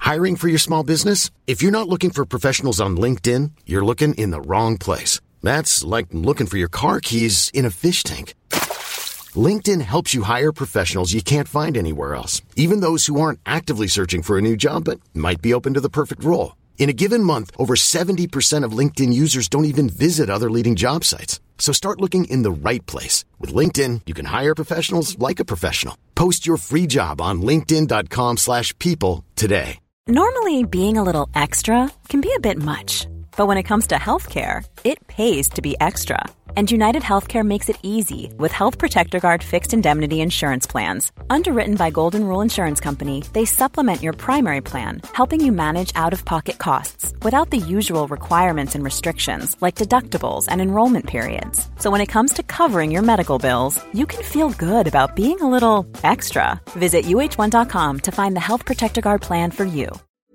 Hiring for your small business? If you're not looking for professionals on LinkedIn, you're looking in the wrong place. That's like looking for your car keys in a fish tank. LinkedIn helps you hire professionals you can't find anywhere else, even those who aren't actively searching for a new job but might be open to the perfect role. In a given month, over 70% of LinkedIn users don't even visit other leading job sites. So start looking in the right place. With LinkedIn, you can hire professionals like a professional. Post your free job on linkedin.com/people today. Normally, being a little extra can be a bit much. But when it comes to healthcare, it pays to be extra. And United Healthcare makes it easy with Health Protector Guard fixed indemnity insurance plans. Underwritten by Golden Rule Insurance Company, they supplement your primary plan, helping you manage out-of-pocket costs without the usual requirements and restrictions like deductibles and enrollment periods. So when it comes to covering your medical bills, you can feel good about being a little extra. Visit uh1.com to find the Health Protector Guard plan for you.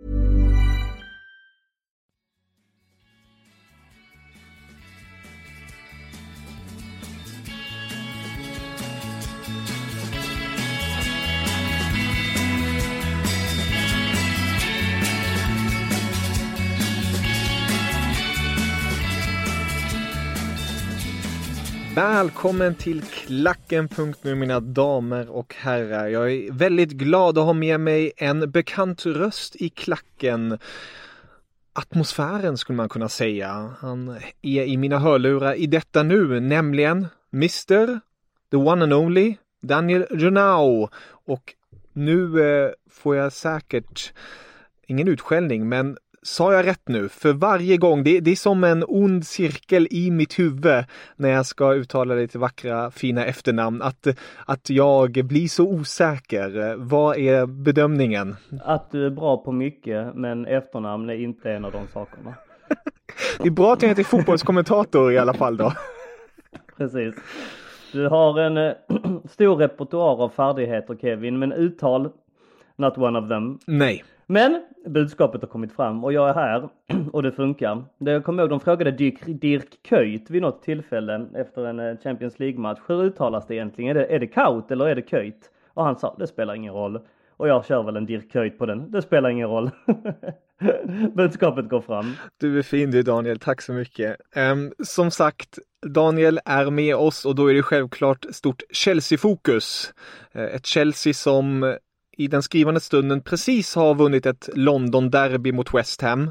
Välkommen till Klacken.nu mina damer och herrar. Jag är väldigt glad att ha med mig en bekant röst i Klacken. Atmosfären skulle man kunna säga. Han är i mina hörlurar i detta nu, nämligen Mr. The One and Only Daniel Runau. Och nu får jag säkert ingen utskällning, men sa jag rätt nu? För varje gång, det är som en ond cirkel i mitt huvud när jag ska uttala lite vackra, fina efternamn. Att jag blir så osäker. Vad är bedömningen? Att du är bra på mycket, men efternamn är inte en av de sakerna. Det är bra att jag inte är fotbollskommentator i alla fall då. Precis. Du har en stor repertoar av färdigheter, Kevin, men uttal, not one of them. Nej. Men budskapet har kommit fram och jag är här och det funkar. Jag kommer ihåg, de frågade Dirk Kuyt vid något tillfälle efter en Champions League-match. Hur uttalas det egentligen? Är det Kaut eller är det Kuyt? Och han sa, det spelar ingen roll. Och jag kör väl en Dirk Kuyt på den. Det spelar ingen roll. Budskapet går fram. Du är fin du Daniel, tack så mycket. Som sagt, Daniel är med oss och då är det självklart stort Chelsea-fokus. Ett Chelsea som i den skrivande stunden precis har vunnit ett London-derby mot West Ham.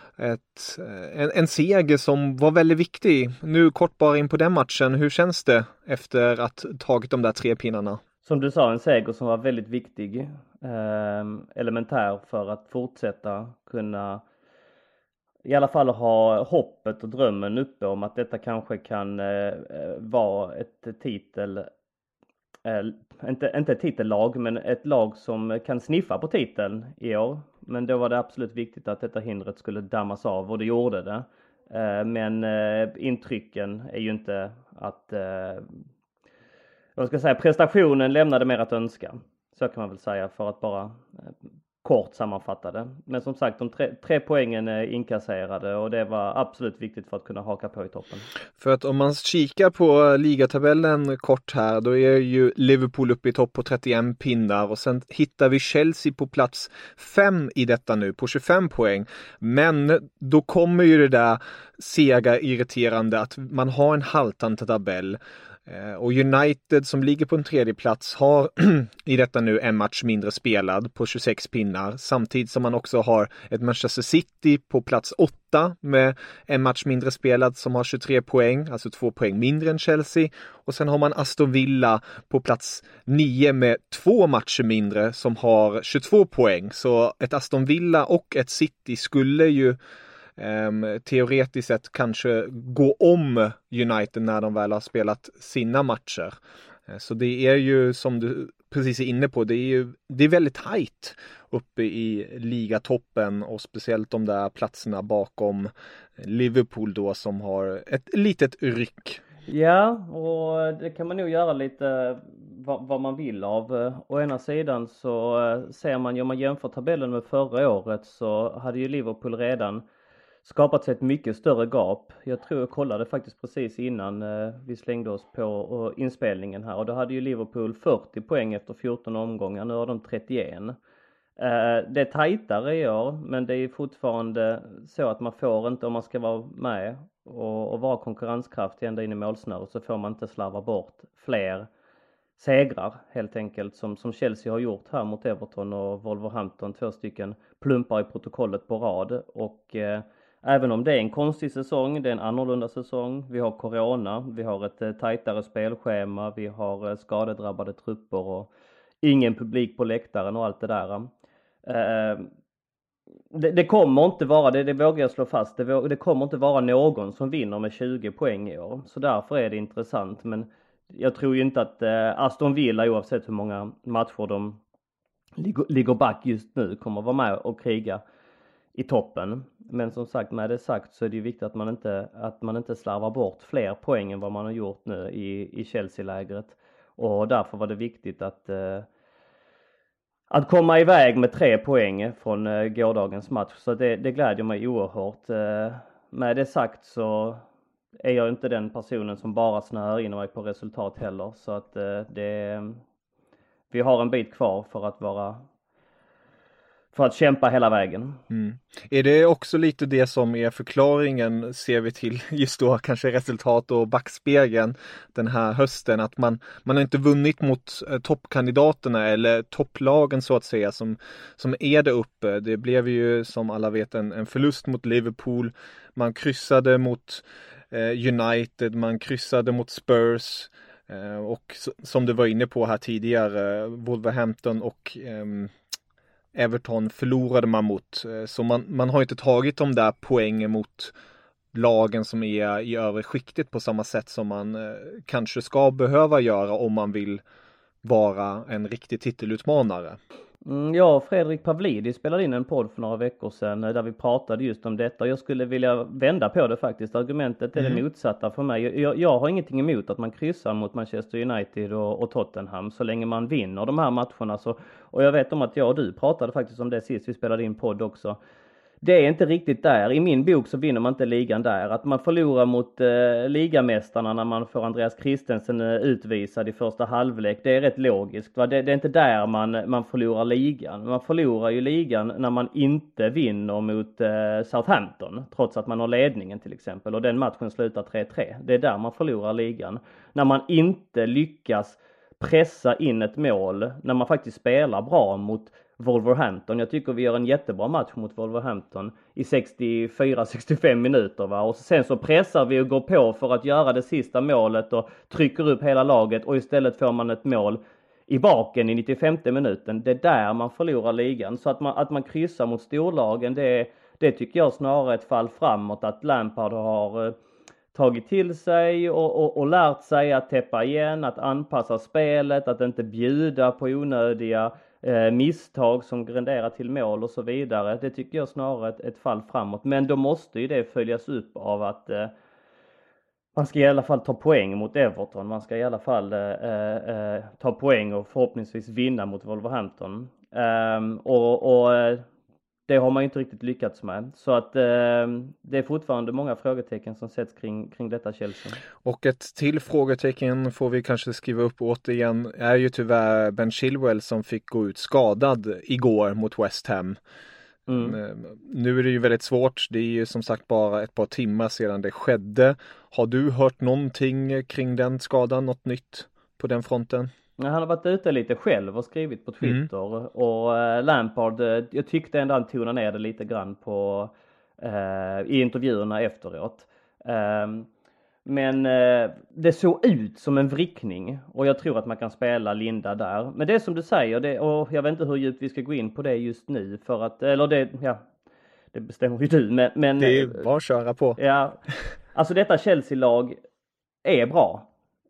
En seger som var väldigt viktig. Nu kort bara in på den matchen. Hur känns det efter att tagit de där 3 pinnarna? Som du sa, en seger som var väldigt viktig. Elementär för att fortsätta kunna i alla fall ha hoppet och drömmen uppe om att detta kanske kan vara ett titel. Inte ett titellag, men ett lag som kan sniffa på titeln i år. Men då var det absolut viktigt att detta hindret skulle dammas av och det gjorde det. Men intrycken är ju inte att prestationen lämnade mer att önska. Så kan man väl säga för att bara kort sammanfatta det. Men som sagt, de 3 poängen är inkasserade och det var absolut viktigt för att kunna haka på i toppen. För att om man kikar på ligatabellen kort här, då är ju Liverpool uppe i topp på 31 pinnar och sen hittar vi Chelsea på plats 5 i detta nu på 25 poäng. Men då kommer ju det där sega irriterande att man har en haltande tabell. Och United som ligger på en 3:e plats har i detta nu en match mindre spelad på 26 pinnar. Samtidigt som man också har ett Manchester City på plats 8 med en match mindre spelad som har 23 poäng. Alltså 2 poäng mindre än Chelsea. Och sen har man Aston Villa på plats 9 med 2 matcher mindre som har 22 poäng. Så ett Aston Villa och ett City skulle ju teoretiskt sett kanske gå om United när de väl har spelat sina matcher. Så det är ju som du precis är inne på, det är väldigt tajt uppe i ligatoppen och speciellt de där platserna bakom Liverpool då som har ett litet ryck. Ja, och det kan man nog göra lite vad man vill av. Å ena sidan så ser man, om man jämför tabellen med förra året så hade ju Liverpool redan skapat sig ett mycket större gap. Jag tror jag kollade faktiskt precis innan vi slängde oss på inspelningen här. Och då hade ju Liverpool 40 poäng efter 14 omgångar. Nu har de 31. Det är tajtare i år, men det är fortfarande så att man får inte, om man ska vara med och vara konkurrenskraftig ända in i målsnöret, så får man inte slarva bort fler segrar helt enkelt som Chelsea har gjort här mot Everton och Wolverhampton, 2 stycken plumpar i protokollet på rad. Och även om det är en konstig säsong, det är en annorlunda säsong, vi har corona, vi har ett tajtare spelschema, vi har skadedrabbade trupper och ingen publik på läktaren och allt det där. Det kommer inte vara, det vågar jag slå fast, det kommer inte vara någon som vinner med 20 poäng i år. Så därför är det intressant, men jag tror ju inte att Aston Villa, oavsett hur många matcher de ligger back just nu, kommer vara med och kriga i toppen. Men som sagt, med det sagt så är det ju viktigt att man inte slarvar bort fler poäng än vad man har gjort nu i Chelsea-lägret. Och därför var det viktigt att komma iväg med 3 poäng från gårdagens match. Så det glädjer mig oerhört. Med det sagt så är jag inte den personen som bara snöar in mig på resultat heller. Så att vi har en bit kvar för att kämpa hela vägen. Är det också lite det som är förklaringen, ser vi till just då kanske resultat och backspegeln den här hösten, att man har inte vunnit mot toppkandidaterna eller topplagen så att säga som är där uppe. Det blev ju som alla vet en förlust mot Liverpool, man kryssade mot United, man kryssade mot Spurs och som du var inne på här tidigare, Wolverhampton och Everton förlorade man mot. Så man har inte tagit de där poängen mot lagen som är i övre skiktet på samma sätt som man kanske ska behöva göra om man vill vara en riktig titelutmanare. Ja, Fredrik Pavlidis spelade in en podd för några veckor sedan där vi pratade just om detta. Jag skulle vilja vända på det faktiskt. Argumentet är det motsatta för mig. Jag har ingenting emot att man kryssar mot Manchester United och Tottenham så länge man vinner de här matcherna. Och jag vet om att jag och du pratade faktiskt om det sist vi spelade in podd också. Det är inte riktigt där. I min bok så vinner man inte ligan där. Att man förlorar mot ligamästarna när man får Andreas Christensen utvisad i första halvlek, det är rätt logiskt. Va? Det är inte där man förlorar ligan. Man förlorar ju ligan när man inte vinner mot Southampton, trots att man har ledningen till exempel. Och den matchen slutar 3-3. Det är där man förlorar ligan. När man inte lyckas pressa in ett mål, när man faktiskt spelar bra mot Wolverhampton. Jag tycker vi gör en jättebra match mot Wolverhampton i 64-65 minuter. Va? Och sen så pressar vi och går på för att göra det sista målet och trycker upp hela laget och istället får man ett mål i baken i 95:e minuten. Det är där man förlorar ligan. Så att man kryssar mot storlagen, det tycker jag snarare ett fall framåt, att Lampard har tagit till sig och lärt sig att täppa igen, att anpassa spelet, att inte bjuda på onödiga misstag som renderar till mål och så vidare. Det tycker jag snarare ett fall framåt. Men då måste ju det följas upp av att man ska i alla fall ta poäng mot Everton. Man ska i alla fall ta poäng och förhoppningsvis vinna mot Wolverhampton. Och det har man ju inte riktigt lyckats med. Så att det är fortfarande många frågetecken som sätts kring detta Chelsea. Och ett till frågetecken får vi kanske skriva upp återigen är ju tyvärr Ben Chilwell som fick gå ut skadad igår mot West Ham. Nu är det ju väldigt svårt. Det är ju som sagt bara ett par timmar sedan det skedde. Har du hört någonting kring den skadan? Något nytt på den fronten? Han har varit ute lite själv och skrivit på Twitter och Lampard, jag tyckte ändå han tonade ner det lite grann i intervjuerna efteråt. Men det såg ut som en vrickning och jag tror att man kan spela Linda där. Men det är som du säger, och jag vet inte hur djupt vi ska gå in på det just nu för att, eller det bestämmer ju du. Men det är bara att köra på. Ja, alltså detta Chelsea-lag är bra.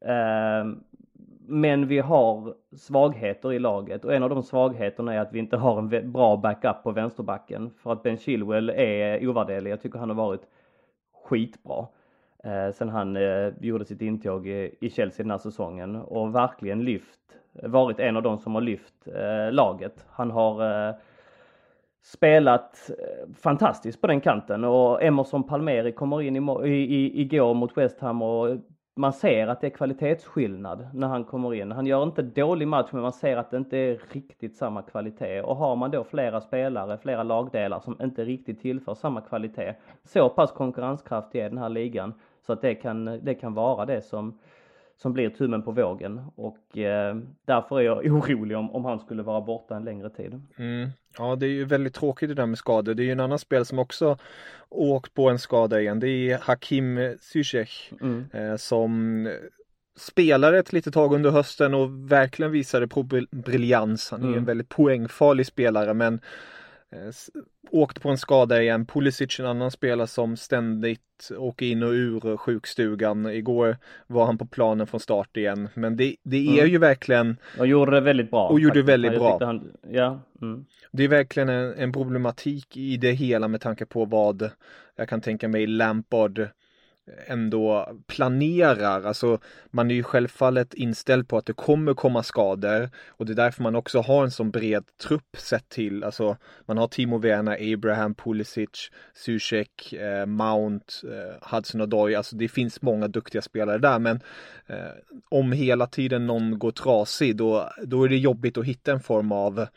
Men vi har svagheter i laget och en av de svagheterna är att vi inte har en bra backup på vänsterbacken. För att Ben Chilwell är ovärderlig. Jag tycker han har varit skitbra sen han gjorde sitt intåg i Chelsea den här säsongen. Och verkligen varit en av de som har lyft laget. Han har spelat fantastiskt på den kanten och Emerson Palmieri kommer in igår mot West Ham och man ser att det är kvalitetsskillnad när han kommer in. Han gör inte dålig match, men man ser att det inte är riktigt samma kvalitet. Och har man då flera spelare, flera lagdelar som inte riktigt tillför samma kvalitet, så pass konkurrenskraftig är den här ligan, så att det kan vara det som blir tummen på vågen. Och därför är jag orolig om han skulle vara borta en längre tid. Ja, det är ju väldigt tråkigt det där med skador. Det är ju en annan spel som också åkt på en skada igen. Det är Hakim Ziyech som spelade ett litet tag under hösten och verkligen visade på briljans. Han är en väldigt poängfarlig spelare, men åkt på en skada igen. Pulisic, en annan spelare som ständigt åker in och ur sjukstugan. Igår var han på planen från start igen. Men det är ju verkligen... Och gjorde det väldigt bra. Och gjorde det väldigt bra. Det är verkligen en problematik i det hela med tanke på vad jag kan tänka mig Lampard ändå planerar. Alltså man är ju självfallet inställd på att det kommer komma skador, och det är därför man också har en sån bred trupp sett till. Alltså man har Timo Werner, Abraham, Pulisic, Ziyech, Mount, Hudson-Odoi. Alltså det finns många duktiga spelare där, men om hela tiden någon går trasig, då är det jobbigt att hitta en form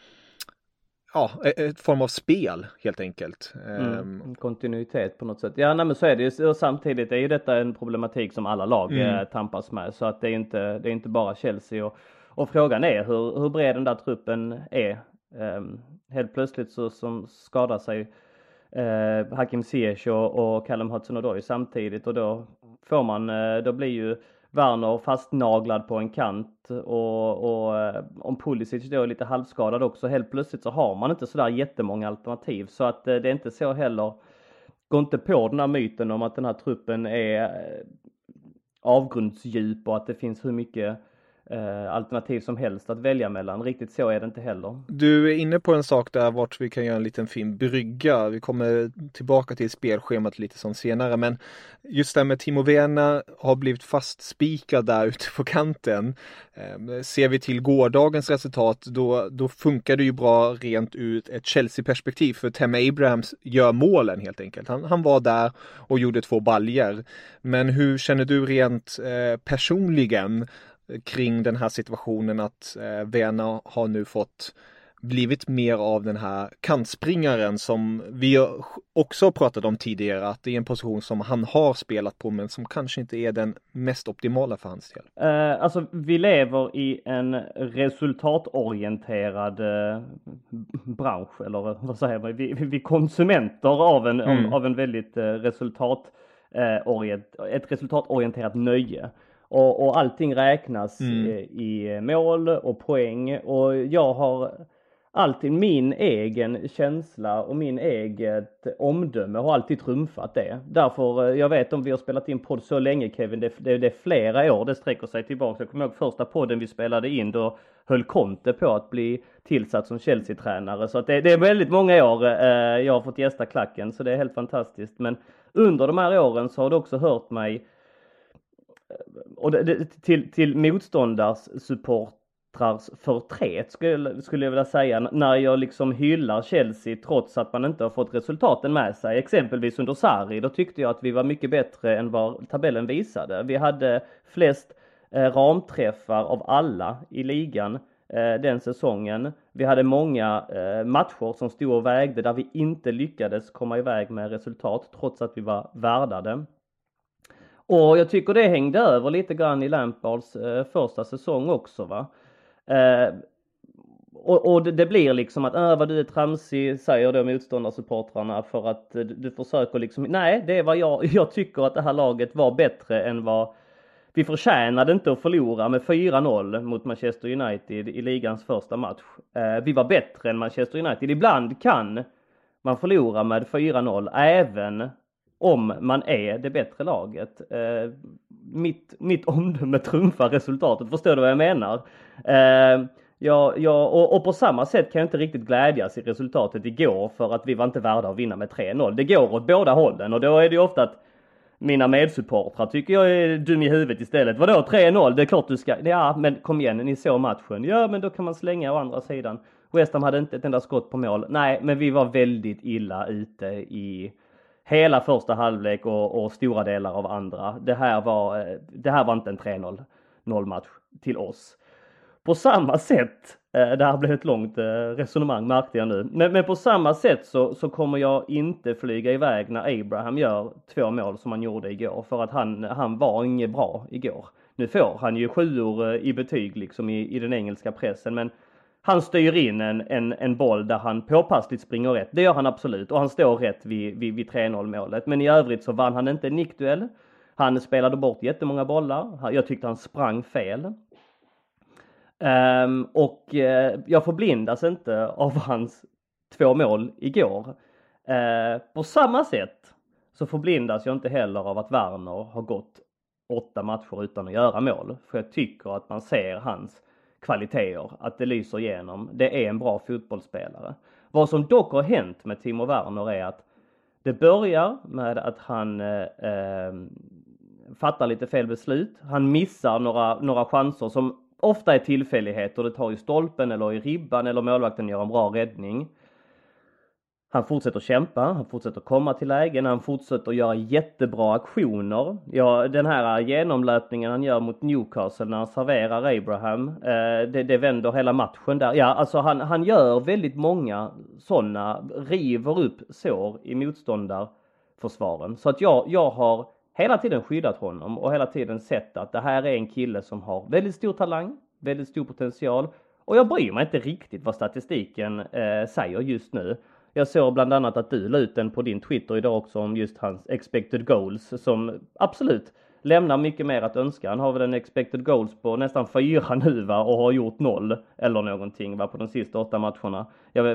av spel helt enkelt. Kontinuitet på något sätt. Ja, nej, men så är det ju. Och samtidigt är ju detta en problematik som alla lag tampas med. Så att det är inte bara Chelsea. Och frågan är hur bred den där truppen är. Helt plötsligt så som skadar sig Hakim Ziyech och Callum Hudson-Odoi samtidigt. Och då blir ju Werner fastnaglad på en kant, och om Pulisic då är lite halvskadad också, helt plötsligt så har man inte sådär jättemånga alternativ. Så att det är inte så heller, gå inte på den här myten om att den här truppen är avgrundsdjup och att det finns hur mycket alternativ som helst att välja mellan. Riktigt så är det inte heller. Du är inne på en sak där vart vi kan göra en liten fin brygga. Vi kommer tillbaka till spelschemat lite som senare, men just det med Timo Werner har blivit fastspikad där ute på kanten. Ser vi till gårdagens resultat, då funkar det ju bra rent ut ett Chelsea-perspektiv, för Tammy Abrahams gör målen helt enkelt. Han var där och gjorde 2 baljer. Men hur känner du rent personligen kring den här situationen att Werner har nu blivit mer av den här kantspringaren som vi också pratat om tidigare, att det är en position som han har spelat på men som kanske inte är den mest optimala för hans del? Alltså vi lever i en resultatorienterad bransch, eller vad säger man? Vi konsumenter av en väldigt ett resultatorienterat nöje. Och allting räknas i mål och poäng. Och jag har alltid min egen känsla och min eget omdöme har alltid trumfat det. Därför, jag vet om vi har spelat in podd så länge, Kevin, det är flera år det sträcker sig tillbaka. Jag kommer ihåg första podden vi spelade in, då höll Conte på att bli tillsatt som Chelsea-tränare. Så att det är väldigt många år jag har fått gästa klacken, så det är helt fantastiskt. Men under de här åren så har du också hört mig, och till motståndars supportrars förtret skulle jag vilja säga, när jag liksom hyllar Chelsea trots att man inte har fått resultaten med sig. Exempelvis under Sarri, då tyckte jag att vi var mycket bättre än vad tabellen visade. Vi hade flest ramträffar av alla i ligan den säsongen. Vi hade många matcher som stod och vägde där vi inte lyckades komma iväg med resultat trots att vi var värdade. Och jag tycker det hängde över lite grann i Lampards första säsong också, va. Och det blir liksom att vad du är tramsig, säger då motståndarsupportrarna, för att du försöker liksom, nej, det är vad jag tycker att det här laget var bättre än vad vi förtjänade inte att förlora med 4-0 mot Manchester United i ligans första match. Vi var bättre än Manchester United. Ibland kan man förlora med 4-0 även om man är det bättre laget. Mitt omdöme trumfar resultatet. Förstår du vad jag menar? Och på samma sätt kan jag inte riktigt glädjas i resultatet igår, för att vi var inte värda att vinna med 3-0. Det går åt båda hållen, och då är det ju ofta att mina medsupportrar tycker jag är dum i huvudet istället. Vadå 3-0? Det är klart du ska... Ja, men kom igen, ni såg matchen. Ja, men då kan man slänga å andra sidan. West Ham hade inte ett enda skott på mål. Nej, men vi var väldigt illa ute hela första halvlek och stora delar av andra. Det här var inte en 3-0 match till oss. På samma sätt, det här blev ett långt resonemang märkte jag nu, men på samma sätt så kommer jag inte flyga iväg när Abraham gör 2 mål som han gjorde igår, för att han var inget bra igår. Nu får han ju 7 i betyg liksom i den engelska pressen, men han styr in en boll där han påpassligt springer rätt. Det gör han absolut, och han står rätt vid 3-0 målet. Men i övrigt så vann han inte en nickduell. Han spelade bort jättemånga bollar. Jag tyckte han sprang fel. Och jag förblindas inte av hans 2 mål igår. På samma sätt så förblindas jag inte heller av att Werner har gått 8 matcher utan att göra mål. För jag tycker att man ser hans kvaliteter, att det lyser igenom. Det är en bra fotbollsspelare. Vad som dock har hänt med Timo Werner är att det börjar med att han fattar lite fel beslut. Han missar några chanser som ofta är tillfälligheter. Det tar i stolpen eller i ribban eller målvakten gör en bra räddning. Han fortsätter kämpa, han fortsätter komma till lägen, han fortsätter göra jättebra aktioner. Ja, den här genomlöpningen han gör mot Newcastle när han serverar Abraham, det vänder hela matchen där. Ja, alltså han gör väldigt många sådana, river upp sår i motståndarförsvaren. Så att jag har hela tiden skyddat honom och hela tiden sett att det här är en kille som har väldigt stor talang, väldigt stor potential. Och jag bryr mig inte riktigt vad statistiken säger just nu. Jag såg bland annat att du la ut den på din Twitter idag också om just hans expected goals som absolut lämnar mycket mer att önska. Han har väl en expected goals på nästan 4 nu va, och har gjort 0 eller någonting va, på de sista 8 matcherna.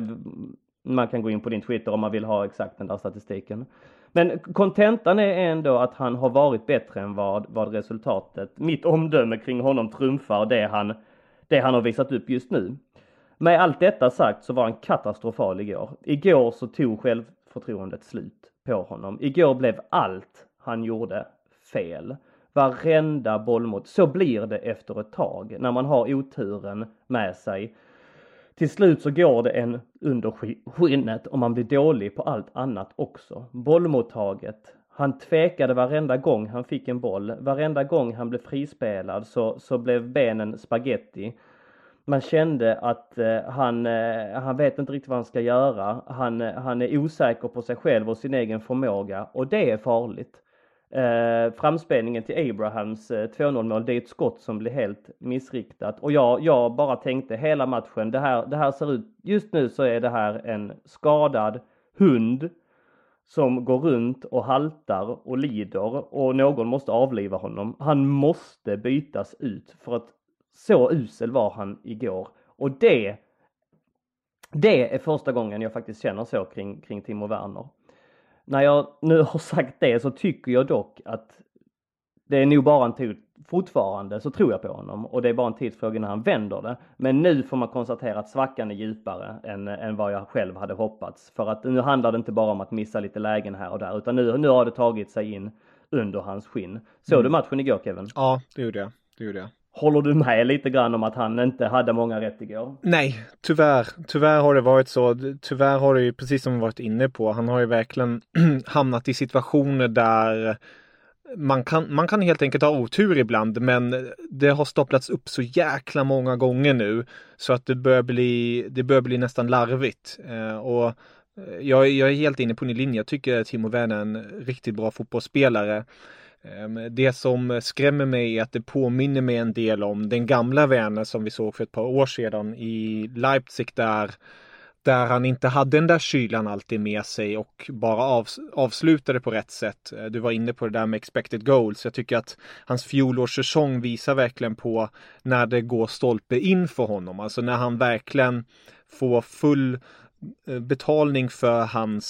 Man kan gå in på din Twitter om man vill ha exakt den där statistiken. Men kontentan är ändå att han har varit bättre än vad resultatet, mitt omdöme kring honom trumfar det han har visat upp just nu. Med allt detta sagt så var han katastrofal igår. Igår så tog självförtroendet slut på honom. Igår blev allt han gjorde fel. Varenda bollmot. Så blir det efter ett tag när man har oturen med sig. Till slut så går det en under skinnet och man blir dålig på allt annat också. Bollmottaget. Han tvekade varenda gång han fick en boll. Varenda gång han blev frispelad så blev benen spaghetti. Man kände att han vet inte riktigt vad han ska göra. Han är osäker på sig själv och sin egen förmåga. Och det är farligt. Framspelningen till Abrahams 2-0 mål, det är ett skott som blir helt missriktat. Och jag bara tänkte hela matchen, det här ser ut, just nu så är det här en skadad hund som går runt och haltar och lider. Och någon måste avliva honom. Han måste bytas ut för att så usel var han igår. Och det är första gången jag faktiskt känner så kring Timo Werner. När jag nu har sagt det så tycker jag dock att det är nog bara en tid, fortfarande så tror jag på honom. Och det är bara en tidsfråga när han vänder det. Men nu får man konstatera att svackan är djupare än vad jag själv hade hoppats. För att nu handlar det inte bara om att missa lite lägen här och där. Utan nu har det tagit sig in under hans skinn. Såg du matchen igår, Kevin? Ja, det gjorde jag. Håller du med lite grann om att han inte hade många rätt igår? Nej, tyvärr har det varit så. Tyvärr har det ju, precis som vi varit inne på, han har ju verkligen hamnat i situationer där man kan helt enkelt ha otur ibland, men det har stapplats upp så jäkla många gånger nu så att det börjar bli nästan larvigt. Och jag är helt inne på din linje. Jag tycker att Timo Werner är en riktigt bra fotbollsspelare. Det som skrämmer mig är att det påminner mig en del om den gamla Werner som vi såg för ett par år sedan i Leipzig där han inte hade den där kylan alltid med sig och bara avslutade på rätt sätt. Du var inne på det där med expected goals. Jag tycker att hans fjolårssäsong visar verkligen på när det går stolpe in för honom. Alltså när han verkligen får full betalning för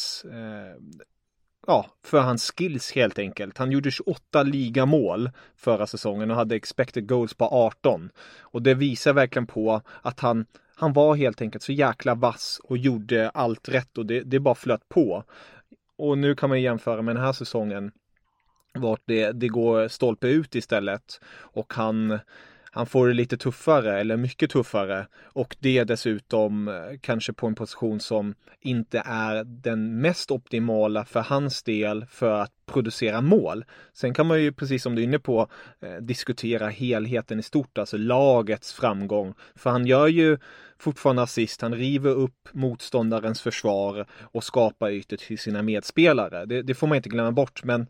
hans skills helt enkelt. Han gjorde 28 ligamål förra säsongen och hade expected goals på 18. Och det visar verkligen på att han var helt enkelt så jäkla vass och gjorde allt rätt och det bara flöt på. Och nu kan man jämföra med den här säsongen vart det går stolpe ut istället och han får det lite tuffare eller mycket tuffare, och det dessutom kanske på en position som inte är den mest optimala för hans del för att producera mål. Sen kan man ju, precis som du är inne på, diskutera helheten i stort, alltså lagets framgång, för han gör ju fortfarande assist, han river upp motståndarens försvar och skapar ytor till sina medspelare. Det får man inte glömma bort, men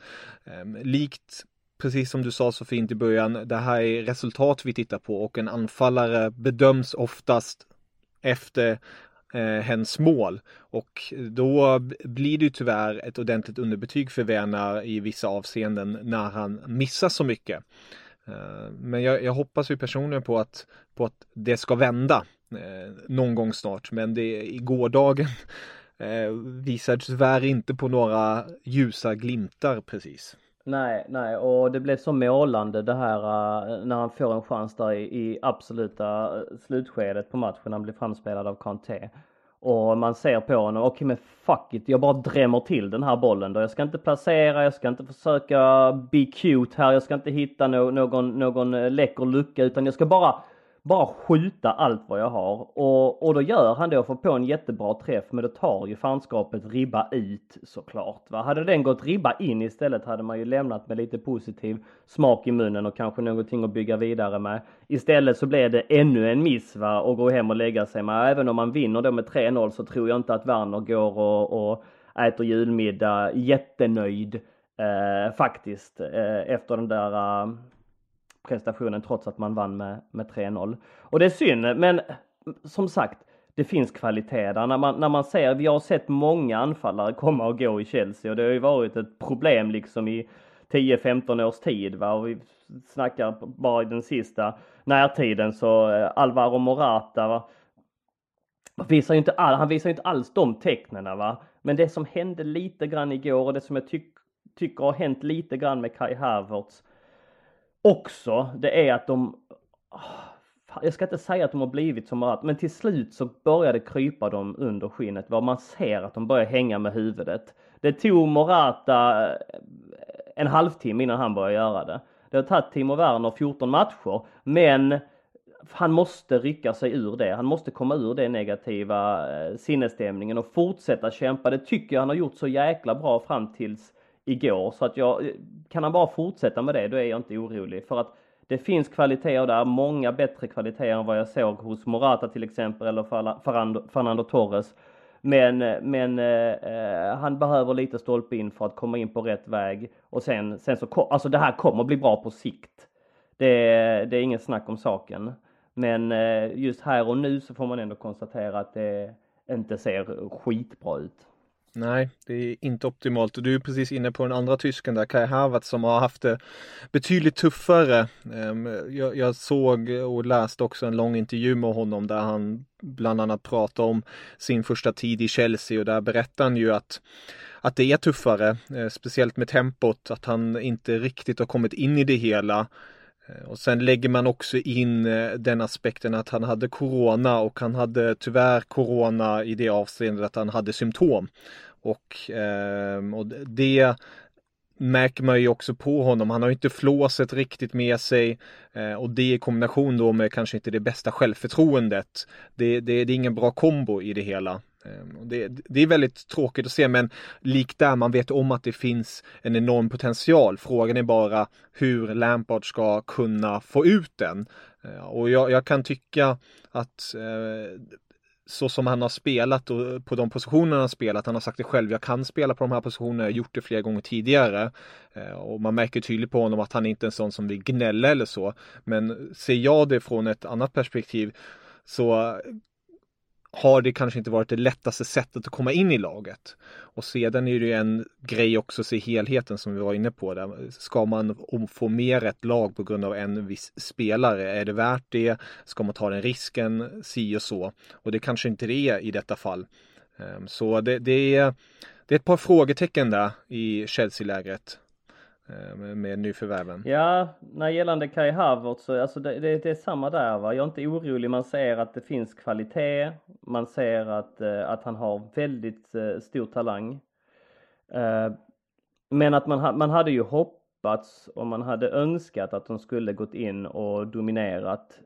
likt precis som du sa så fint i början, det här är resultat vi tittar på, och en anfallare bedöms oftast efter hens mål, och då blir det ju tyvärr ett ordentligt underbetyg för Werner i vissa avseenden när han missar så mycket. Men jag hoppas ju personligen på att det ska vända någon gång snart, men det i gårdagen visar tyvärr inte på några ljusa glimtar precis. Nej, och det blev så målande det här när han får en chans där i absoluta slutskedet på matchen. Han blir framspelad av Kanté. Och man ser på honom, okej, men fuck it, jag bara drämmer till den här bollen då. Jag ska inte placera, jag ska inte försöka be cute här, jag ska inte hitta någon läcker lucka, utan jag ska bara skjuta allt vad jag har. Och då gör han det och får på en jättebra träff, men då tar ju fanskapet ribba ut såklart. Va? Hade den gått ribba in istället hade man ju lämnat med lite positiv smak i munnen och kanske någonting att bygga vidare med. Istället så blev det ännu en miss, va? Och gå hem och lägga sig med. Även om man vinner då med 3-0 så tror jag inte att Werner går och äter julmiddag jättenöjd faktiskt efter den där prestationen, trots att man vann med 3-0. Och det är synd, men som sagt, det finns kvalitet där. När man ser, vi har sett många anfallare komma och gå i Chelsea, och det har ju varit ett problem liksom i 10-15 års tid, va? Och vi snackar bara i den sista närtiden, så Alvaro Morata, va? Han visar ju inte alls de tecknena, va? Men det som hände lite grann igår, och det som jag tycker har hänt lite grann med Kai Havertz också, det är att jag ska inte säga att de har blivit som Morata, men till slut så började krypa dem under skinnet, vad man ser att de börjar hänga med huvudet. Det tog Morata en halvtimme innan han började göra det. Det har tagit Timo Werner 14 matcher, men han måste rycka sig ur det. Han måste komma ur det negativa sinnesstämningen och fortsätta kämpa. Det tycker jag han har gjort så jäkla bra fram tills igår, så att kan han bara fortsätta med det, då är jag inte orolig, för att det finns kvaliteter där, många bättre kvaliteter än vad jag såg hos Morata till exempel, eller Fernando Torres, men han behöver lite stolpe in för att komma in på rätt väg, och sen så alltså det här kommer bli bra på sikt, det är ingen snack om saken, men just här och nu så får man ändå konstatera att det inte ser skitbra ut. Nej, det är inte optimalt. Och du är precis inne på den andra tysken där, Kai Havertz, som har haft det betydligt tuffare. Jag såg och läste också en lång intervju med honom där han bland annat pratar om sin första tid i Chelsea, och där berättar han ju att det är tuffare, speciellt med tempot, att han inte riktigt har kommit in i det hela. Och sen lägger man också in den aspekten att han hade corona, och han hade tyvärr corona i det avseendet att han hade symptom. Och det märker man ju också på honom. Han har inte flåset riktigt med sig, och det i kombination då med kanske inte det bästa självförtroendet. Det är ingen bra kombo i det hela. Det är väldigt tråkigt att se, men likt där man vet om att det finns en enorm potential. Frågan är bara hur Lampard ska kunna få ut den. Och jag kan tycka att så som han har spelat och på de positionerna han har spelat, han har sagt det själv, jag kan spela på de här positionerna, jag har gjort det flera gånger tidigare, och man märker tydligt på honom att han inte är en sån som vill gnälla eller så, men ser jag det från ett annat perspektiv så har det kanske inte varit det lättaste sättet att komma in i laget. Och sedan är det ju en grej också att se helheten som vi var inne på där. Ska man få mer ett lag på grund av en viss spelare? Är det värt det? Ska man ta den risken? Si och så. Och det kanske inte det är i detta fall. Så det är ett par frågetecken där i Chelsea-lägret med nyförvärven. Ja, när gällande Kai Havertz så alltså det är samma där, va. Jag är inte orolig, man ser att det finns kvalitet, man ser att han har väldigt stor talang, men att man hade ju hoppats och man hade önskat att de skulle gått in och dominerat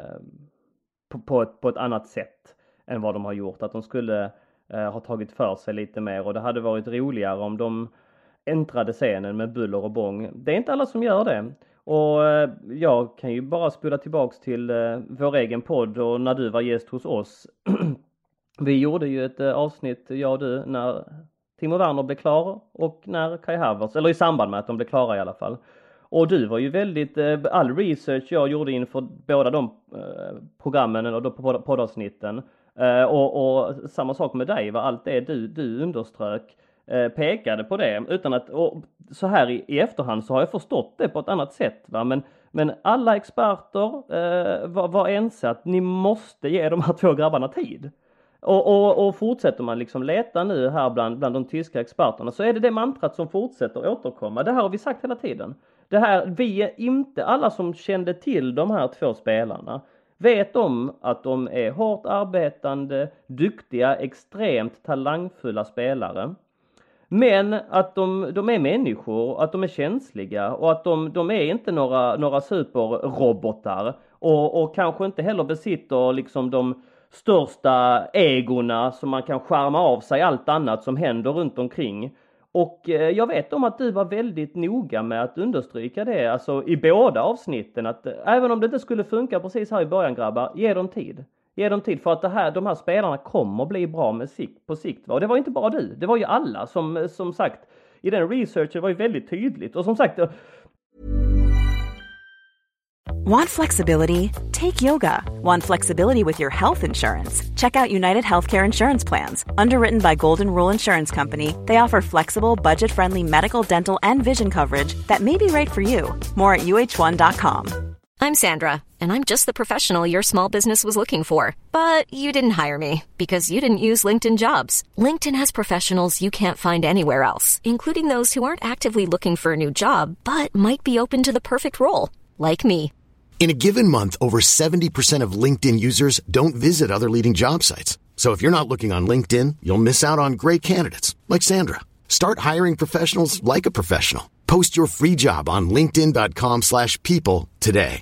på ett annat sätt än vad de har gjort. Att de skulle ha tagit för sig lite mer, och det hade varit roligare om de äntrade scenen med buller och bång. Det är inte alla som gör det. Och jag kan ju bara spola tillbaks till vår egen podd och när du var gäst hos oss. Vi gjorde ju ett avsnitt, jag och du, när Timo Werner blev klar och när Kai Havertz, eller i samband med att de blev klara i alla fall. Och du var ju väldigt, all research jag gjorde inför båda de programmen och då poddavsnitten. Och samma sak med dig, var allt det du underströk pekade på det, utan att, och så här i efterhand så har jag förstått det på ett annat sätt, va? Men alla experter var ense att ni måste ge de här två grabbarna tid. Och fortsätter man liksom leta nu här bland de tyska experterna, så är det mantrat som fortsätter återkomma. Det här har vi sagt hela tiden. Det här, vi är inte alla som kände till de här två spelarna vet om att de är hårt arbetande, duktiga, extremt talangfulla spelare. Men att de är människor, att de är känsliga och att de är inte några superrobotar och kanske inte heller besitter liksom de största egorna som man kan skärma av sig allt annat som händer runt omkring. Och jag vet om att du var väldigt noga med att understryka det, alltså i båda avsnitten, att även om det inte skulle funka precis här i början, grabbar, ge dem tid. Ge dem tid, för att de här spelarna kommer bli bra på sikt. Och det var inte bara du, det var ju alla som sagt, i den researchen var ju väldigt tydligt. Och som sagt... Want flexibility? Take yoga. Want flexibility with your health insurance? Check out United Healthcare Insurance Plans. Underwritten by Golden Rule Insurance Company, they offer flexible, budget-friendly medical, dental, and vision coverage that may be right for you. More at uh1.com. I'm Sandra, and I'm just the professional your small business was looking for. But you didn't hire me because you didn't use LinkedIn Jobs. LinkedIn has professionals you can't find anywhere else, including those who aren't actively looking for a new job, but might be open to the perfect role, like me. In a given month, over 70% of LinkedIn users don't visit other leading job sites. So if you're not looking on LinkedIn, you'll miss out on great candidates like Sandra. Start hiring professionals like a professional. Post your free job on linkedin.com/people today.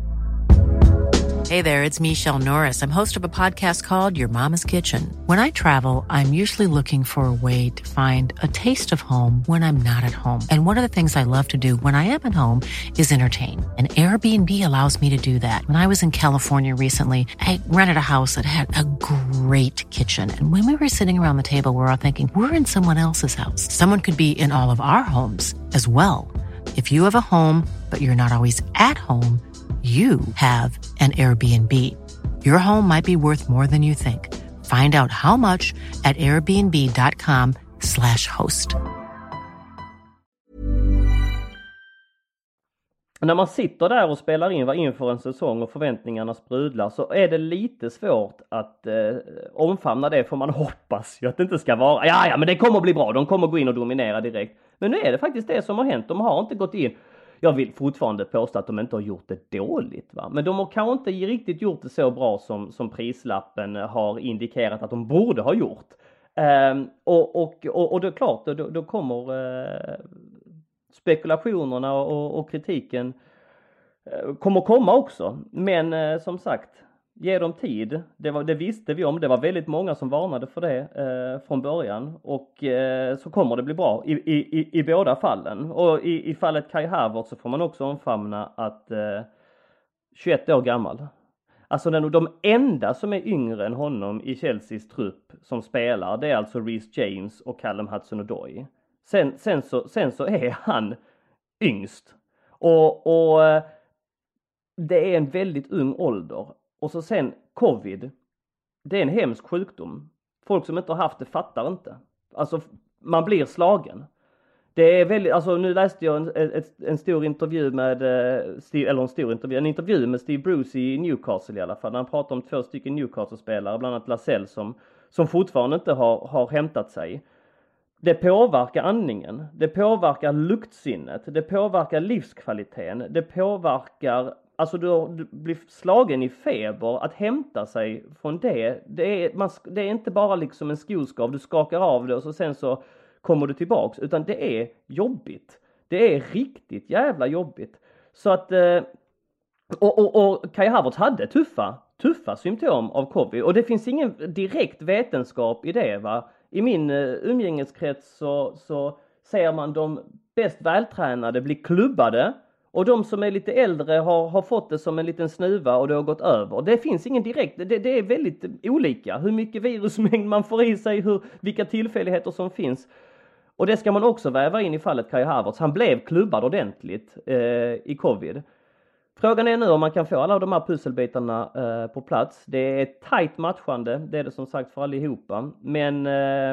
Hey there, it's Michelle Norris. I'm host of a podcast called Your Mama's Kitchen. When I travel, I'm usually looking for a way to find a taste of home when I'm not at home. And one of the things I love to do when I am at home is entertain. And Airbnb allows me to do that. When I was in California recently, I rented a house that had a great kitchen. And when we were sitting around the table, we were all thinking, we're in someone else's house. Someone could be in all of our homes as well. If you have a home, but you're not always at home, you have an Airbnb. Your home might be worth more than you think. Find out how much at airbnb.com/host. När man sitter där och spelar in inför en säsong och förväntningarna sprudlar, så är det lite svårt att omfamna det, för man hoppas ju att det inte ska vara ja men det kommer bli bra, de kommer gå in och dominera direkt. Men nu är det faktiskt det som har hänt. De har inte gått in. Jag vill fortfarande påstå att de inte har gjort det dåligt, va? Men de har kanske inte riktigt gjort det så bra som prislappen har indikerat att de borde ha gjort. Och det är klart, då kommer spekulationerna och kritiken kommer komma också. Men som sagt, ge dem tid. Det visste vi om. Det var väldigt många som varnade för det från början. Och så kommer det bli bra i båda fallen. Och i fallet Kai Havertz så får man också omfamna att 21 år gammal. Alltså de enda som är yngre än honom i Chelseas trupp som spelar, det är alltså Reece James och Callum Hudson-Odoi. Sen så är han yngst. Och det är en väldigt ung ålder. Och så sen covid. Det är en hemsk sjukdom. Folk som inte har haft det fattar inte. Alltså man blir slagen. Det är väldigt, alltså nu läste jag en stor intervju med en intervju med Steve Bruce i Newcastle i alla fall. Han pratar om 2 stycken Newcastle-spelare, bland annat Lascelles som fortfarande inte har hämtat sig. Det påverkar andningen, det påverkar luktsinnet, det påverkar livskvaliteten, det påverkar, alltså du blir slagen i feber, att hämta sig från det. Det är inte bara liksom en skoskav, du skakar av det och sen så kommer du tillbaks, utan det är jobbigt. Det är riktigt jävla jobbigt. Så att, och Kai Havertz hade tuffa symptom av covid. Och det finns ingen direkt vetenskap i det, va. I min umgängeskrets så ser man de bäst vältränade bli klubbade. Och de som är lite äldre har fått det som en liten snuva och det har gått över. Det finns ingen direkt, det är väldigt olika. Hur mycket virusmängd man får i sig, vilka tillfälligheter som finns. Och det ska man också väva in i fallet Kai Havertz. Han blev klubbad ordentligt i covid. Frågan är nu om man kan få alla de här pusselbitarna på plats. Det är ett tajt matchande, det är det som sagt för allihopa. Men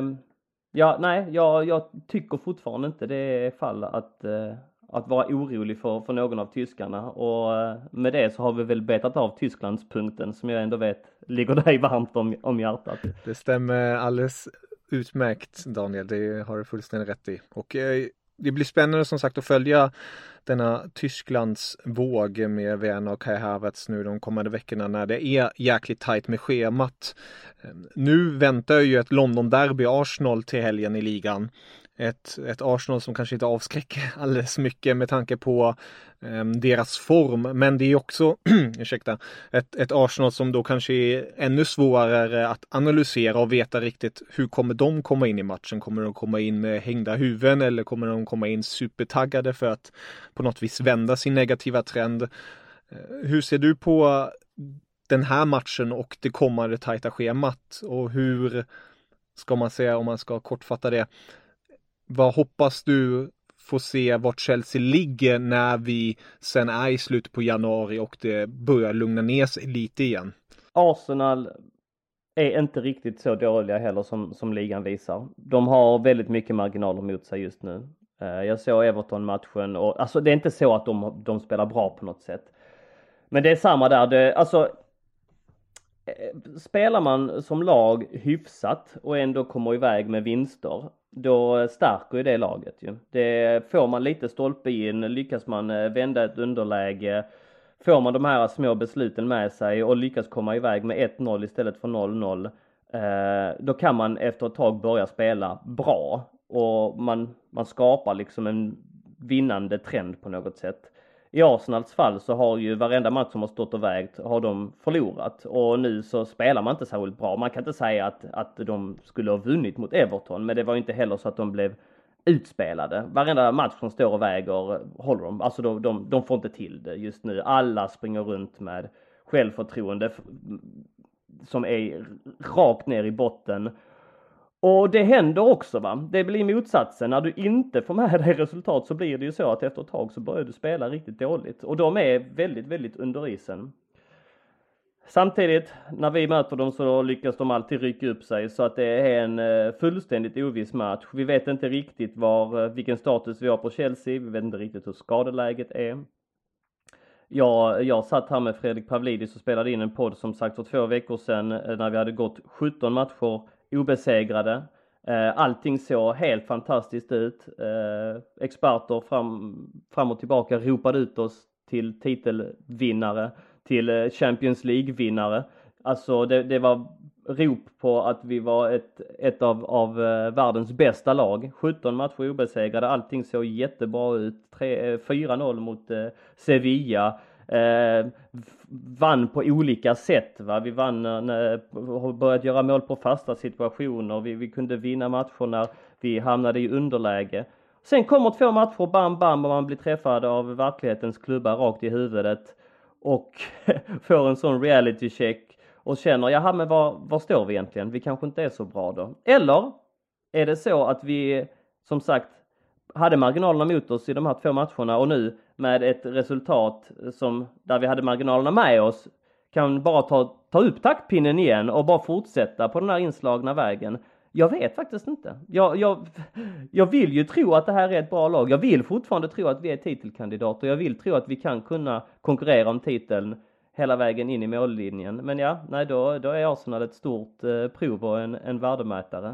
jag tycker fortfarande inte det är fall att vara orolig för någon av tyskarna. Och med det så har vi väl betat av Tysklandspunkten som jag ändå vet ligger dig varmt om hjärtat. Det stämmer alldeles utmärkt, Daniel, det har du fullständigt rätt i. Och det blir spännande som sagt att följa denna Tysklands våg med Werner och Kai Havertz nu de kommande veckorna när det är jäkligt tajt med schemat. Nu väntar ju ett London-derby Arsenal till helgen i ligan. Ett Arsenal som kanske inte avskräcker alldeles mycket med tanke på deras form. Men det är också ett Arsenal som då kanske är ännu svårare att analysera och veta riktigt hur kommer de komma in i matchen. Kommer de komma in med hängda huvuden eller kommer de komma in supertaggade för att på något vis vända sin negativa trend? Hur ser du på den här matchen och det kommande tajta schemat? Och hur ska man säga, om man ska kortfatta det, vad hoppas du få se vart Chelsea ligger när vi sen är i slutet på januari och det börjar lugna ner sig lite igen? Arsenal är inte riktigt så dåliga heller som ligan visar. De har väldigt mycket marginaler mot sig just nu. Jag såg Everton-matchen och alltså det är inte så att de spelar bra på något sätt. Men det är samma där. Spelar man som lag hyfsat och ändå kommer iväg med vinster, då stärker ju det laget ju. Det får man lite stolpe in, lyckas man vända ett underläge, får man de här små besluten med sig och lyckas komma iväg med 1-0 istället för 0-0, då kan man efter ett tag börja spela bra och man skapar liksom en vinnande trend på något sätt. I Arsenals fall så har ju varenda match som har stått och vägt har de förlorat och nu så spelar man inte särskilt bra. Man kan inte säga att de skulle ha vunnit mot Everton, men det var inte heller så att de blev utspelade. Varenda match som står och väger håller de. Alltså de får inte till det just nu. Alla springer runt med självförtroende som är rakt ner i botten. Och det händer också, va. Det blir motsatsen. När du inte får med dig resultat så blir det ju så att efter ett tag så börjar du spela riktigt dåligt. Och de är väldigt, väldigt under isen. Samtidigt, när vi möter dem så lyckas de alltid rycka upp sig så att det är en fullständigt oviss match. Vi vet inte riktigt vilken status vi har på Chelsea. Vi vet inte riktigt hur skadeläget är. Jag satt här med Fredrik Pavlidis och spelade in en podd som sagt för 2 veckor sedan när vi hade gått 17 matcher obesegrade. Allting såg helt fantastiskt ut. Experter fram och tillbaka ropade ut oss till titelvinnare, till Champions League-vinnare. Alltså det var rop på att vi var ett av världens bästa lag. 17 matcher obesegrade, allting såg jättebra ut. 4-0 mot Sevilla. Vann på olika sätt, va? Vi vann har börjat göra mål på fasta situationer. Vi kunde vinna matcher när vi hamnade i underläge. Sen kommer 2 matcher, bam bam, och man blir träffad av verklighetens klubba rakt i huvudet och får en sån reality check och känner, jaha, men var står vi egentligen? Vi kanske inte är så bra då. Eller är det så att vi som sagt hade marginalerna mot oss i de här 2 matcherna och nu med ett resultat där vi hade marginalerna med oss kan bara ta upp taktpinnen igen och bara fortsätta på den här inslagna vägen. Jag vet faktiskt inte. Jag vill ju tro att det här är ett bra lag. Jag vill fortfarande tro att vi är titelkandidater. Jag vill tro att vi kan kunna konkurrera om titeln hela vägen in i mållinjen. Men då är Arsenal ett stort prov och en värdemätare.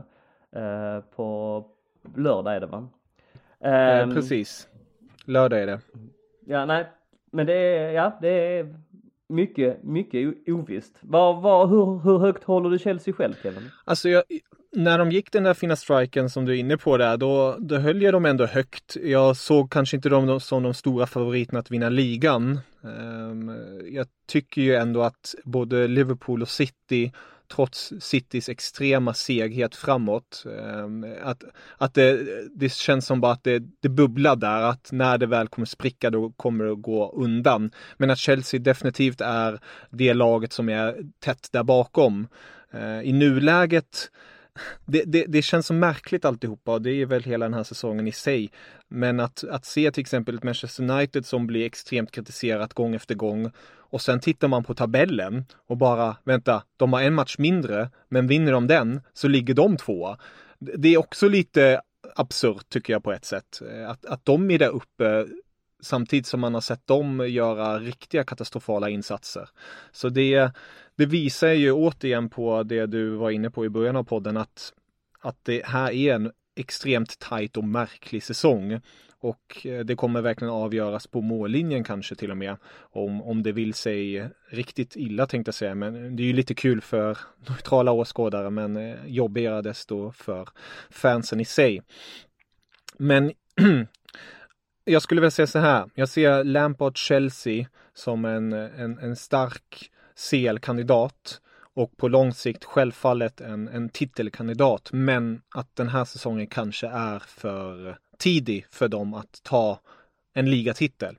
På lördag är det, va? Precis. Lördag är det. Ja, nej. Men det är mycket, mycket ovisst. Hur högt håller du Chelsea själv, Kevin? Alltså när de gick den där fina striken som du är inne på där, då höll jag dem ändå högt. Jag såg kanske inte dem som de stora favoriterna att vinna ligan. Jag tycker ju ändå att både Liverpool och City, trots Citys extrema seghet framåt, att det känns som bara att det bubblar där, att när det väl kommer spricka då kommer det gå undan. Men att Chelsea definitivt är det laget som är tätt där bakom. I nuläget, det känns så märkligt alltihopa, och det är väl hela den här säsongen i sig. Men att se till exempel ett Manchester United som blir extremt kritiserat gång efter gång, och sen tittar man på tabellen och bara, vänta, de har en match mindre, men vinner de den så ligger de 2. Det är också lite absurt tycker jag på ett sätt. Att de är där uppe samtidigt som man har sett dem göra riktiga katastrofala insatser. Så det visar ju återigen på det du var inne på i början av podden, att det här är en extremt tajt och märklig säsong. Och det kommer verkligen avgöras på mållinjen kanske till och med, om det vill sig riktigt illa tänkte jag säga. Men det är ju lite kul för neutrala åskådare, men jobbigare desto för fansen i sig. Men jag skulle väl säga så här, jag ser Lampard-Chelsea som en stark CL-kandidat och på lång sikt självfallet en titelkandidat, men att den här säsongen kanske är för tidig för dem att ta en ligatitel.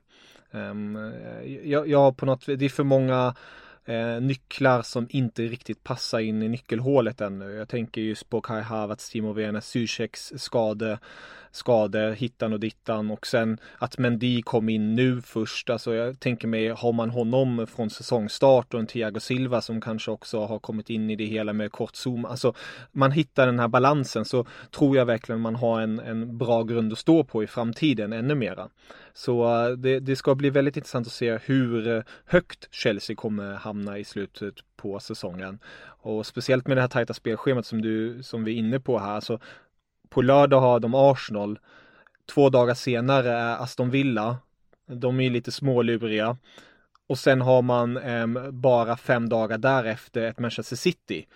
Jag på något, det är för många nycklar som inte riktigt passar in i nyckelhålet ännu. Jag tänker just på Kai Havertz, Timo Werner, Ziyechs skador, hittan och dittan, och sen att Mendy kom in nu först. Alltså jag tänker mig, har man honom från säsongstart och en Thiago Silva som kanske också har kommit in i det hela med kort zoom. Alltså man hittar den här balansen, så tror jag verkligen man har en bra grund att stå på i framtiden ännu mera. Så det ska bli väldigt intressant att se hur högt Chelsea kommer hamna i slutet på säsongen. Och speciellt med det här tajta spelschemat som vi är inne på här. Så på lördag har de Arsenal. 2 dagar senare är Aston Villa. De är lite småluriga. Och sen har man bara 5 dagar därefter ett Manchester City.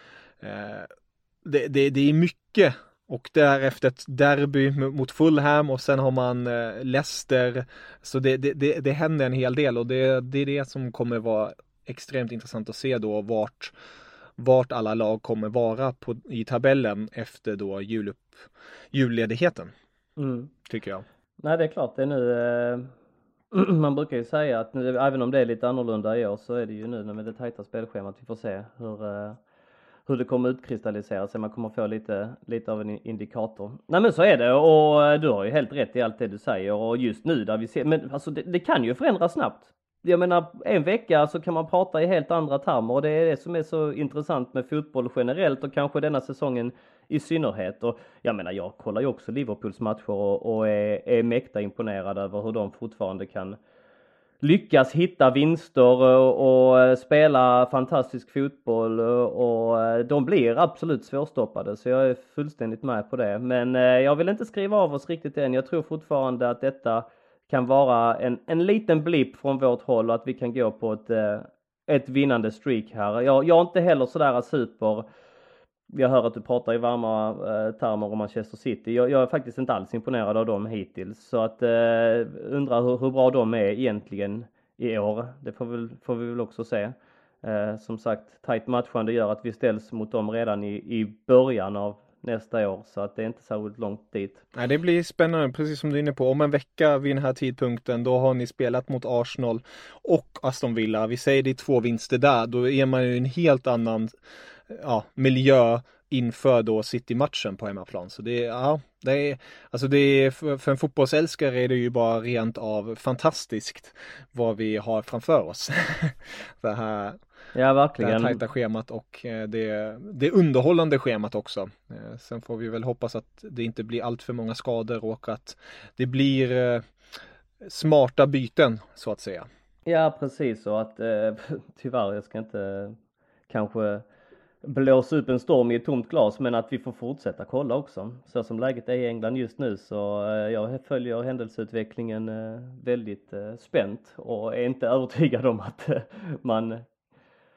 Det är mycket. Och därefter ett derby mot Fulham, och sen har man Leicester. Så det händer en hel del, och det är det som kommer vara extremt intressant att se då, vart alla lag kommer vara i tabellen efter då julledigheten. Tycker jag. Nej, det är klart, det är nu man brukar ju säga att nu, även om det är lite annorlunda i år, så är det ju nu med det tajta spelschemat vi får se hur det kommer utkristallisera sig. Man kommer få lite av en indikator. Nej, men så är det, och du har ju helt rätt i allt det du säger, och just nu där vi ser, men alltså det kan ju förändras snabbt. Jag menar, en vecka så kan man prata i helt andra termer, och det är det som är så intressant med fotboll generellt, och kanske denna säsongen i synnerhet. Och jag menar, jag kollar ju också Liverpools matcher och är mäkta imponerad över hur de fortfarande kan lyckas hitta vinster och spela fantastisk fotboll, och de blir absolut svårstoppade, så jag är fullständigt med på det. Men jag vill inte skriva av oss riktigt än. Jag tror fortfarande att detta kan vara en liten blipp från vårt håll, och att vi kan gå på ett vinnande streak här. Jag är inte heller sådär super. Jag hör att du pratar i varma termer om Manchester City. Jag är faktiskt inte alls imponerad av dem hittills. Så att undrar hur bra de är egentligen i år. Det får vi väl också se. Som sagt, tajt matchande gör att vi ställs mot dem redan i början av nästa år, så att det är inte så långt dit. Nej, det blir spännande, precis som du är inne på. Om en vecka vid den här tidpunkten, då har ni spelat mot Arsenal och Aston Villa. Vi säger det är 2 vinster där, då är man ju en helt annan miljö inför då City-matchen på hemmaplan. Så det är för en fotbollsälskare är det ju bara rent av fantastiskt vad vi har framför oss. Det här, ja, verkligen. Det här tajta schemat och det underhållande schemat också. Sen får vi väl hoppas att det inte blir allt för många skador och att det blir smarta byten så att säga. Ja, precis, och att tyvärr, jag ska inte kanske blåsa upp en storm i ett tomt glas, men att vi får fortsätta kolla också. Så som läget är i England just nu, så jag följer händelseutvecklingen väldigt spänt och är inte övertygad om att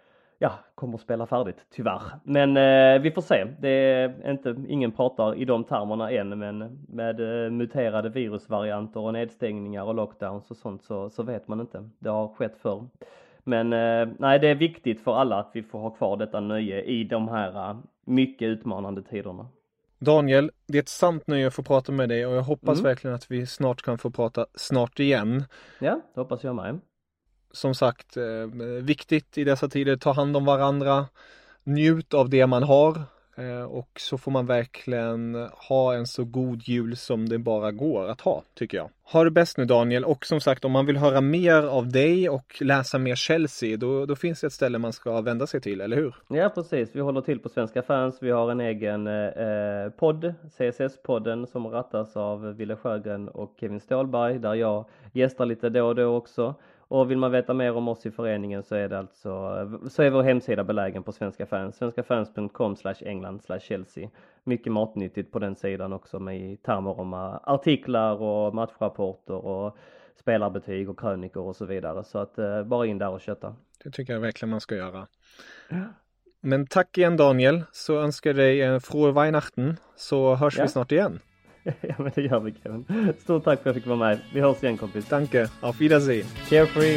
kommer att spela färdigt, tyvärr. Men vi får se. Det är inte, ingen pratar i de termerna än, men med muterade virusvarianter och nedstängningar och lockdowns och sånt så vet man inte. Det har skett förr. Men nej, det är viktigt för alla att vi får ha kvar detta nöje i de här mycket utmanande tiderna. Daniel, det är ett sant nöje att få prata med dig och jag hoppas verkligen att vi snart kan få prata snart igen. Ja, det hoppas jag med. Som sagt, viktigt i dessa tider, ta hand om varandra, njut av det man har och så får man verkligen ha en så god jul som det bara går att ha, tycker jag. Ha det bäst nu, Daniel, och som sagt, om man vill höra mer av dig och läsa mer Chelsea, då finns det ett ställe man ska vända sig till, eller hur? Ja, precis. Vi håller till på Svenska Fans. Vi har en egen podd, CSS-podden, som rattas av Wille Sjögren och Kevin Ståhlberg, där jag gästar lite då och då också. Och vill man veta mer om oss i föreningen så är det så är vår hemsida belägen på Svenska Fans. svenskafans.com/England/Chelsea. Mycket matnyttigt på den sidan också, med termer om artiklar och matchrapporter och spelarbetyg och krönikor och så vidare. Så att bara in där och köta. Det tycker jag verkligen man ska göra. Men tack igen, Daniel. Så önskar jag dig en frohe Weihnachten, så hörs vi snart igen. Ja, men det gör vi, Kevin. Stort tack för att jag fick vara med. Vi hörs igen, kompis. Danke. Auf Wiedersehen. Carefree.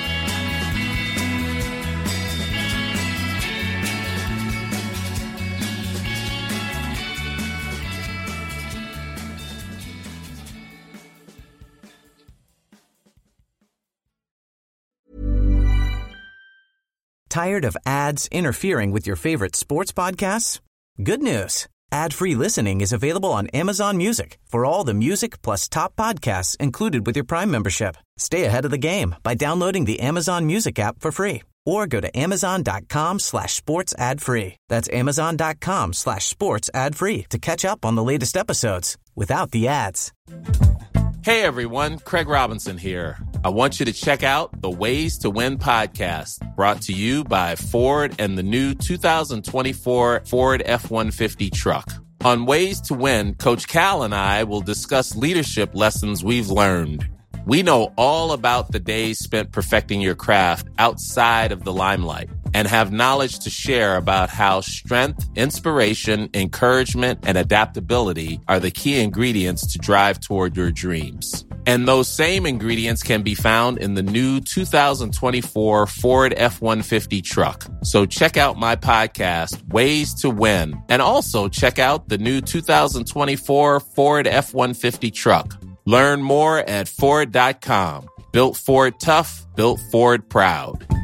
Tired of ads interfering with your favorite sports podcasts? Good news. Ad-free listening is available on Amazon Music for all the music plus top podcasts included with your Prime membership. Stay ahead of the game by downloading the Amazon Music app for free or go to amazon.com/sports ad free. That's amazon.com/sports ad free to catch up on the latest episodes without the ads. Hey everyone, Craig Robinson here. I want you to check out the Ways to Win podcast, brought to you by Ford and the new 2024 Ford F-150 truck. On Ways to Win, Coach Cal and I will discuss leadership lessons we've learned. We know all about the days spent perfecting your craft outside of the limelight and have knowledge to share about how strength, inspiration, encouragement, and adaptability are the key ingredients to drive toward your dreams. And those same ingredients can be found in the new 2024 Ford F-150 truck. So check out my podcast, Ways to Win, and also check out the new 2024 Ford F-150 truck. Learn more at Ford.com. Built Ford tough, built Ford proud.